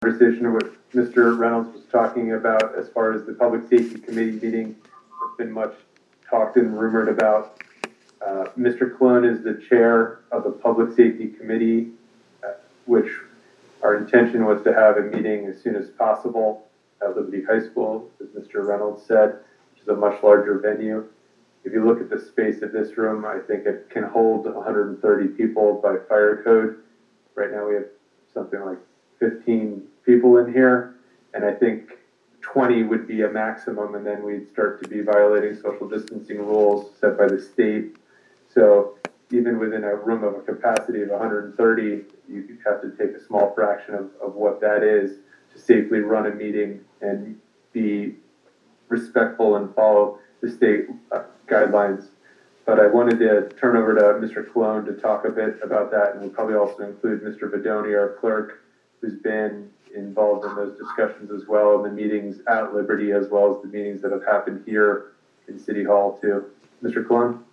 conversation with Mr. Reynolds was talking about as far as the Public Safety Committee meeting. It's been much talked and rumored about. Mr. Cologne is the chair of the Public Safety Committee, which our intention was to have a meeting as soon as possible at Liberty High School, as Mr. Reynolds said, which is a much larger venue. If you look at the space of this room, I think it can hold 130 people by fire code. Right now we have something like 15 people in here, and I think 20 would be a maximum, and then we'd start to be violating social distancing rules set by the state. So even within a room of a capacity of 130, you have to take a small fraction of what that is to safely run a meeting and be respectful and follow the state guidelines. But I wanted to turn over to Mr. Cologne to talk a bit about that, and we'll probably also include Mr. Vidoni, our clerk, who's been involved in those discussions as well, in the meetings at Liberty, as well as the meetings that have happened here in City Hall too. Mr. Cologne?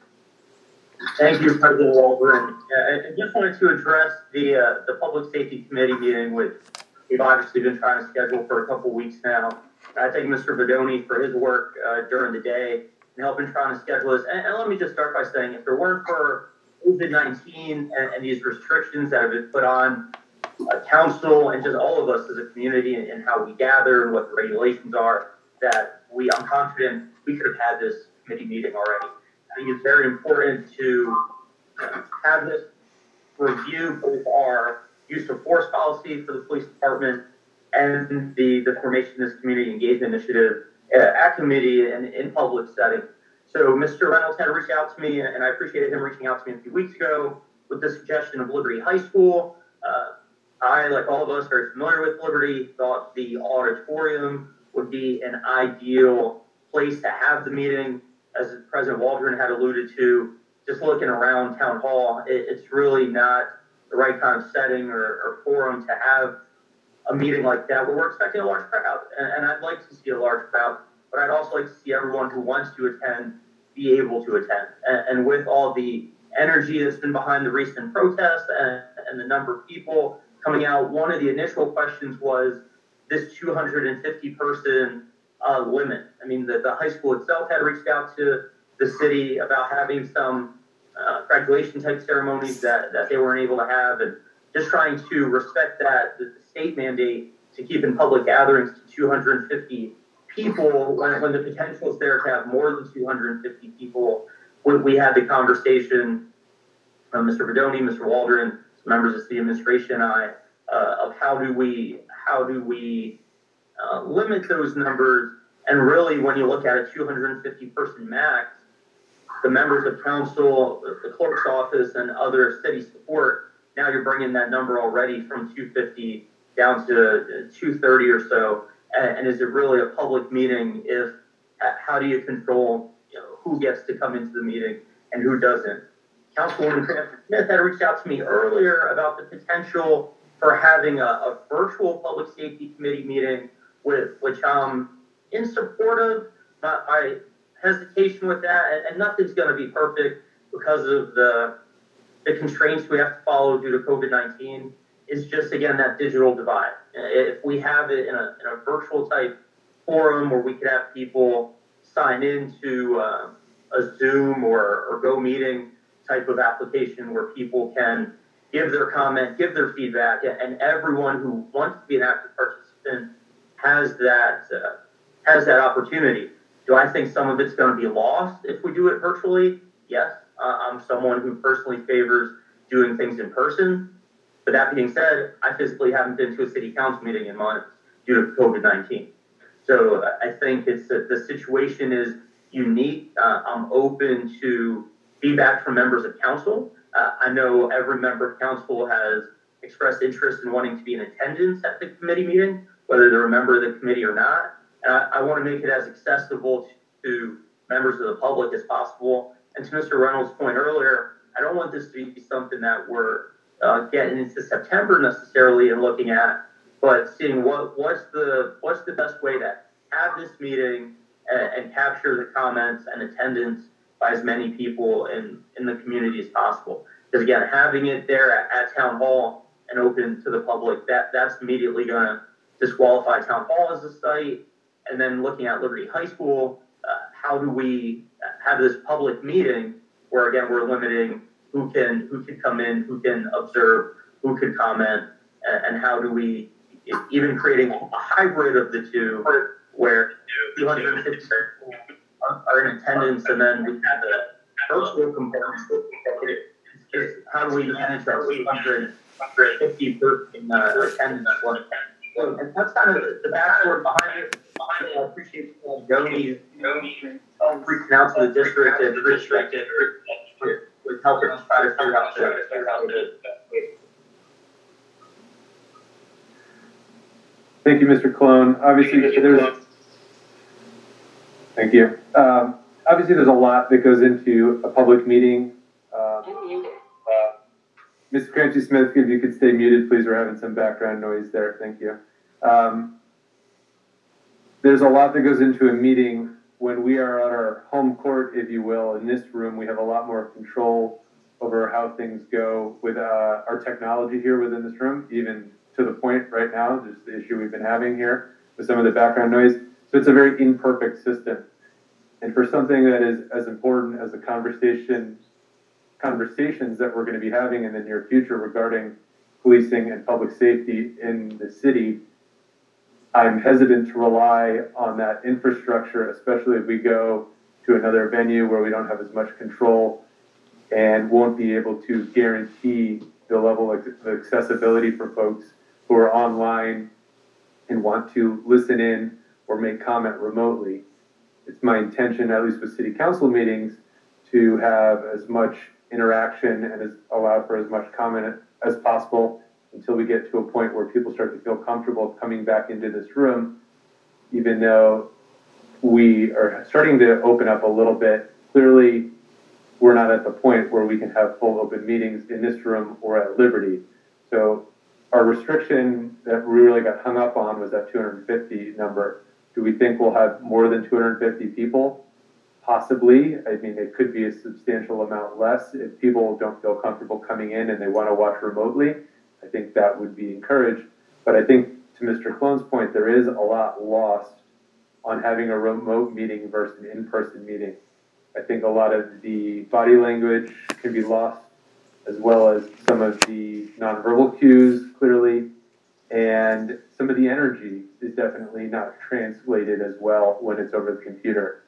Thank you, President Waldron. I just wanted to address the Public Safety Committee meeting, which we've obviously been trying to schedule for a couple weeks now. I thank Mr. Vidoni for his work during the day and helping trying to schedule this. And let me just start by saying, if there weren't for COVID-19 and these restrictions that have been put on council and just all of us as a community and how we gather and what the regulations are, that I'm confident we could have had this committee meeting already. I think it's very important to have this review both our use of force policy for the police department and the formation of this community engagement initiative at committee and in public setting. So Mr. Reynolds had reached out to me, and I appreciated him reaching out to me a few weeks ago with the suggestion of Liberty High School. I, like all of us, very familiar with Liberty, thought the auditorium would be an ideal place to have the meeting. As President Waldron had alluded to, just looking around Town Hall, it's really not the right kind of setting or forum to have a meeting like that where we're expecting a large crowd. And I'd like to see a large crowd, but I'd also like to see everyone who wants to attend be able to attend. And with all the energy that's been behind the recent protests and the number of people coming out, one of the initial questions was this 250 person limit. I mean, the high school itself had reached out to the city about having some graduation type ceremonies that they weren't able to have, and just trying to respect that the state mandate to keep in public gatherings to 250 people when the potential is there to have more than 250 people. When we had the conversation, Mr. Vidoni, Mr. Waldron, members of the administration and I, of how do we limit those numbers. And really, when you look at a 250 person max, the members of council, the clerk's office, and other city support, now you're bringing that number already from 250 down to 230 or so. And is it really a public meeting if, how do you control who gets to come into the meeting and who doesn't? Councilwoman Smith had reached out to me earlier about the potential for having a virtual public safety committee meeting, which I'm in support of. My hesitation with that, and nothing's going to be perfect because of the constraints we have to follow due to COVID-19, is just, again, that digital divide. If we have it in a virtual type forum where we could have people sign into a Zoom or Go Meeting type of application where people can give their comment, give their feedback, and everyone who wants to be an active participant has that opportunity. Do I think some of it's going to be lost if we do it virtually? Yes. I'm someone who personally favors doing things in person. But that being said, I physically haven't been to a city council meeting in months due to COVID-19. So I think the situation is unique. I'm open to feedback from members of council. I know every member of council has expressed interest in wanting to be in attendance at the committee meeting, whether they're a member of the committee or not. And I want to make it as accessible to members of the public as possible. And to Mr. Reynolds' point earlier, I don't want this to be something that we're getting into September necessarily and looking at, but seeing what's the best way to have this meeting and capture the comments and attendance by as many people in the community as possible. Because again, having it there at Town Hall and open to the public, that's immediately going to disqualify Town Hall as a site. And then looking at Liberty High School, how do we have this public meeting where, again, we're limiting who can come in, who can observe, who could comment, and how do we, even creating a hybrid of the two, where 250 people are in attendance, and then we have the virtual component. It's how do we manage that 250 person attendance? And that's kind of the backstory behind it. I appreciate Joni reaching out to the district and with helping us try to figure out the. Thank you, Mr. Cologne. Obviously, thank you. Obviously, there's a lot that goes into a public meeting. Ms. Cranchi-Smith, if you could stay muted, please. We're having some background noise there. Thank you. There's a lot that goes into a meeting. When we are on our home court, if you will, in this room, we have a lot more control over how things go with our technology here within this room, even to the point right now, just the issue we've been having here with some of the background noise. So it's a very imperfect system. And for something that is as important as the conversations that we're going to be having in the near future regarding policing and public safety in the city, I'm hesitant to rely on that infrastructure, especially if we go to another venue where we don't have as much control and won't be able to guarantee the level of accessibility for folks who are online and want to listen in or make comment remotely. It's my intention, at least with city council meetings, to have as much interaction and allow for as much comment as possible until we get to a point where people start to feel comfortable coming back into this room, even though we are starting to open up a little bit. Clearly, we're not at the point where we can have full open meetings in this room or at Liberty. So our restriction that we really got hung up on was that 250 number. Do we think we'll have more than 250 people? Possibly. I mean, it could be a substantial amount less if people don't feel comfortable coming in and they want to watch remotely. I think that would be encouraged. But I think, to Mr. Clone's point, there is a lot lost on having a remote meeting versus an in-person meeting. I think a lot of the body language can be lost, as well as some of the nonverbal cues, clearly, and some of the energy is definitely not translated as well when it's over the computer.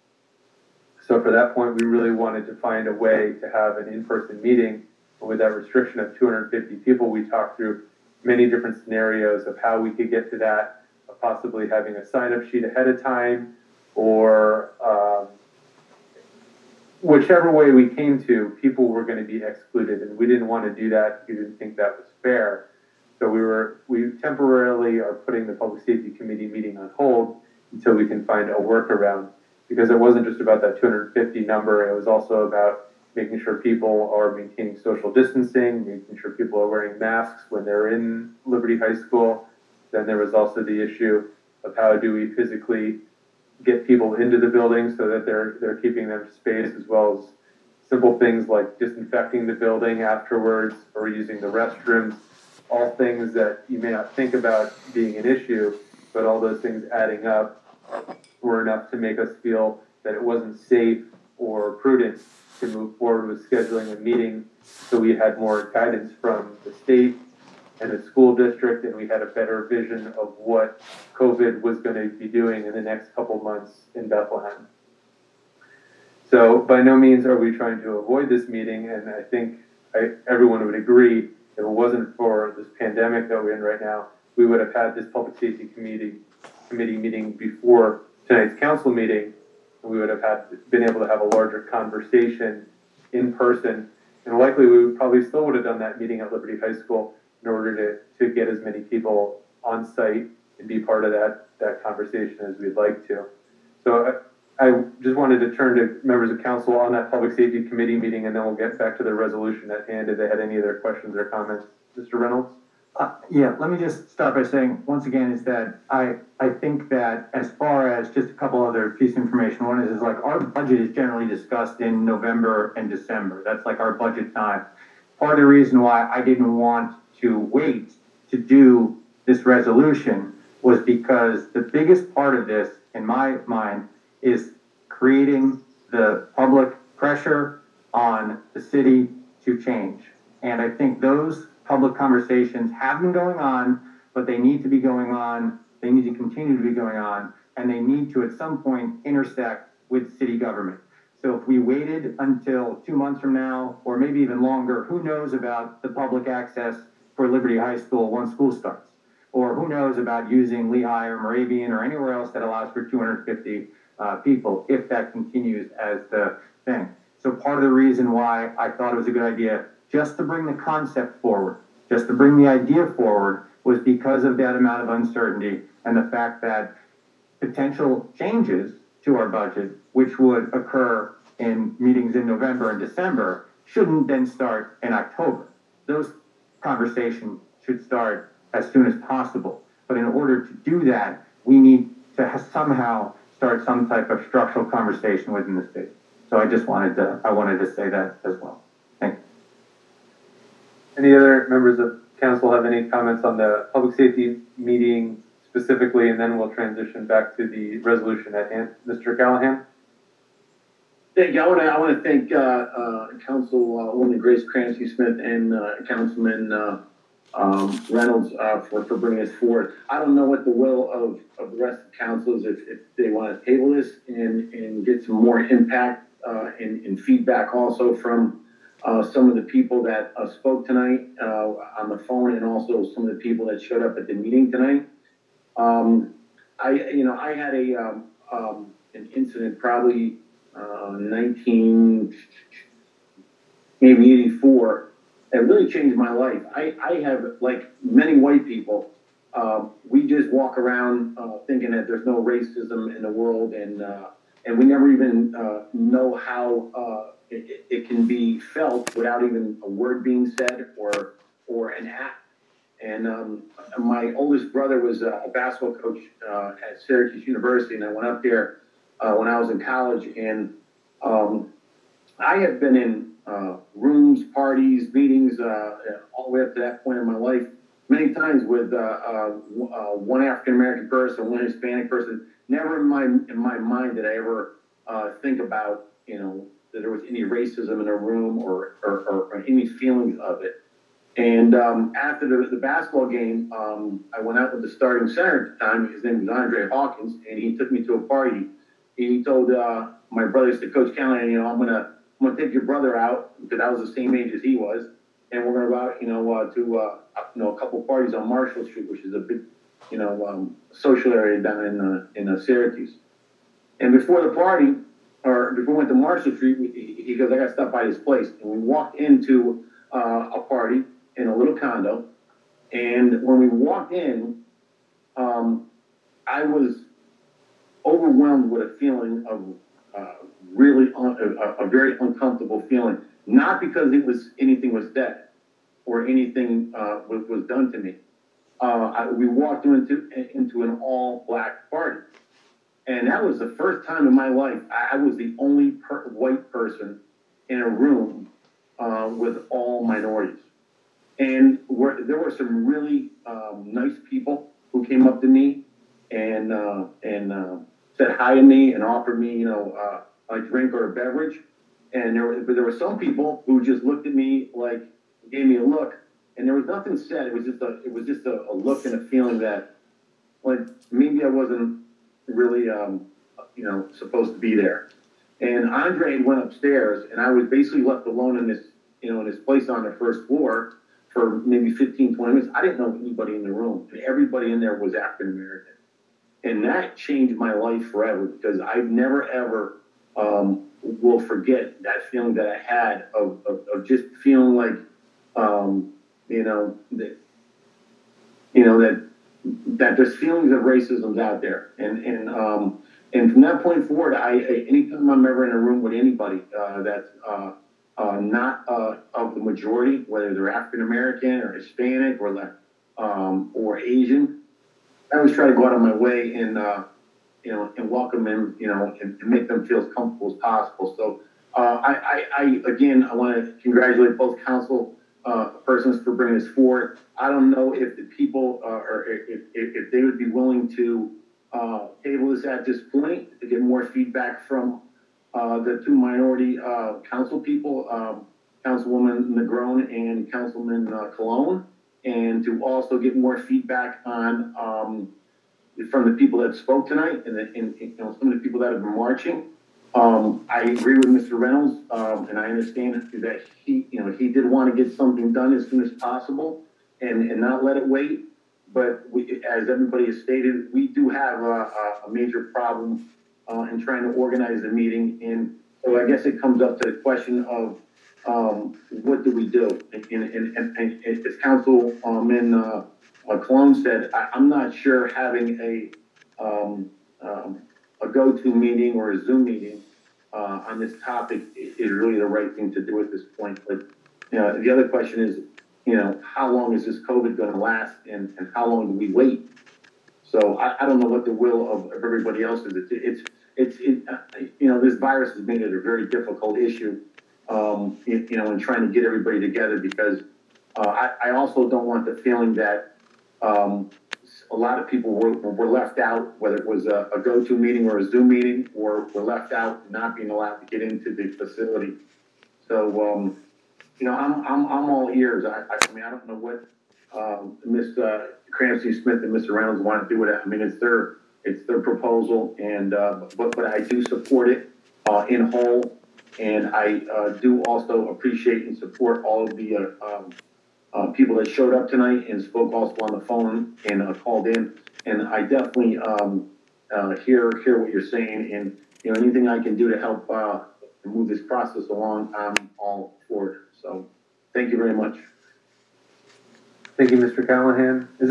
So for that point, we really wanted to find a way to have an in-person meeting. And with that restriction of 250 people, we talked through many different scenarios of how we could get to that, of possibly having a sign-up sheet ahead of time, or whichever way we came to, people were going to be excluded, and we didn't want to do that. We didn't think that was fair. So we temporarily are putting the Public Safety Committee meeting on hold until we can find a workaround, because it wasn't just about that 250 number. It was also about making sure people are maintaining social distancing, making sure people are wearing masks when they're in Liberty High School. Then there was also the issue of how do we physically get people into the building so that they're keeping their space, as well as simple things like disinfecting the building afterwards or using the restrooms, all things that you may not think about being an issue, but all those things adding up were enough to make us feel that it wasn't safe or prudent to move forward with scheduling a meeting. So we had more guidance from the state and the school district, and we had a better vision of what COVID was going to be doing in the next couple months in Bethlehem. So by no means are we trying to avoid this meeting, and I think everyone would agree if it wasn't for this pandemic that we're in right now, we would have had this Public Safety Committee meeting before tonight's council meeting, and we would have been able to have a larger conversation in person, and likely we probably still would have done that meeting at Liberty High School in order to get as many people on site and be part of that conversation as we'd like to. So I just wanted to turn to members of council on that Public Safety Committee meeting, and then we'll get back to the resolution at hand if they had any other questions or comments. Mr. Reynolds? Yeah, let me just start by saying, once again, is that I think that as far as just a couple other pieces of information, one is like our budget is generally discussed in November and December. That's like our budget time. Part of the reason why I didn't want to wait to do this resolution was because the biggest part of this, in my mind, is creating the public pressure on the city to change. And I think those public conversations have been going on, but they need to be going on. They need to continue to be going on, and they need to at some point intersect with city government. So if we waited until 2 months from now, or maybe even longer, who knows about the public access for Liberty High School once school starts? Or who knows about using Lehigh or Moravian or anywhere else that allows for 250 people if that continues as the thing. So part of the reason why I thought it was a good idea just to bring the concept forward, just to bring the idea forward, was because of that amount of uncertainty and the fact that potential changes to our budget, which would occur in meetings in November and December, shouldn't then start in October. Those conversations should start as soon as possible. But in order to do that, we need to somehow start some type of structural conversation within the state. So I wanted to say that as well. Thank you. Any other members of council have any comments on the public safety meeting specifically, and then we'll transition back to the resolution at hand. Mr. Callahan? Thank you. I want to thank Councilwoman Grace Cransky-Smith and Councilman Reynolds for bringing this forward. I don't know what the will of the rest of council is, if they want to table this and get some more impact and feedback also from some of the people that spoke tonight on the phone, and also some of the people that showed up at the meeting tonight. I had an incident probably 1984 that really changed my life. I have, like many white people, we just walk around thinking that there's no racism in the world, and we never even know how it can be felt without even a word being said or an act. And my oldest brother was a basketball coach at Syracuse University, and I went up there when I was in college, and I have been in rooms, parties, meetings, all the way up to that point in my life, many times with one African-American person, one Hispanic person. Never in my mind did I ever think about, that there was any racism in a room or any feelings of it. And after the basketball game, I went out with the starting center at the time. His name was Andre Hawkins, and he took me to a party. He told my brother, said, Coach Callahan, I'm gonna take your brother out, because I was the same age as he was, and we're gonna go out, to a couple parties on Marshall Street, which is a big, social area down in Syracuse. And before the party, or before we went to Marshall Street, he goes, I got to stop by this place. And we walked into a party in a little condo. And when we walked in, I was overwhelmed with a feeling of a very uncomfortable feeling. Not because anything was said or anything was done to me. We walked into an all-black party. And that was the first time in my life I was the only white person in a room with all minorities. And there were some really nice people who came up to me and said hi to me and offered me, a drink or a beverage. And there were some people who just looked at me, like, gave me a look, and there was nothing said. It was just a look and a feeling that, like, maybe I wasn't really, supposed to be there. And Andre went upstairs, and I was basically left alone in this place on the first floor for maybe 15, 20 minutes. I didn't know anybody in the room, and everybody in there was African American. And that changed my life forever, because I've never, ever will forget that feeling that I had of just feeling like, that there's feelings of racism out there. And from that point forward, anytime I'm ever in a room with anybody that's not of the majority, whether they're African American or Hispanic or Asian, I always try to go out of my way and welcome them, and make them feel as comfortable as possible. So I want to congratulate both council persons for bringing this forward. I don't know if the people, or if they would be willing to, table this at this point to get more feedback from, the two minority, council people, Councilwoman Negron and Councilman Cologne, and to also get more feedback on, from the people that spoke tonight and you know, some of the people that have been marching. I agree with Mr. Reynolds, and I understand that he did want to get something done as soon as possible and not let it wait. But we, as everybody has stated, we do have a major problem in trying to organize the meeting. And so I guess it comes up to the question of what do we do? And as Councilman Cologne said, I'm not sure having a go-to meeting or a Zoom meeting on this topic is really the right thing to do at this point. But you know, the other question is, you know, how long is this COVID going to last, and how long do we wait? So I don't know what the will of everybody else is. It's you know, this virus has made it a very difficult issue. You know, in trying to get everybody together, because I also don't want the feeling that a lot of people were left out, whether it was a go-to meeting or a Zoom meeting, or were left out not being allowed to get into the facility. So, you know, I'm all ears. I mean, I don't know what Ms. Cranston Smith and Mr. Reynolds want to do with it. I mean, it's their proposal, and but I do support it in whole, and I do also appreciate and support all of the people that showed up tonight and spoke also on the phone and called in. And I definitely hear what you're saying, and you know, anything I can do to help move this process along, I'm all for it. So thank you very much. Thank you, Mr. Callahan. Is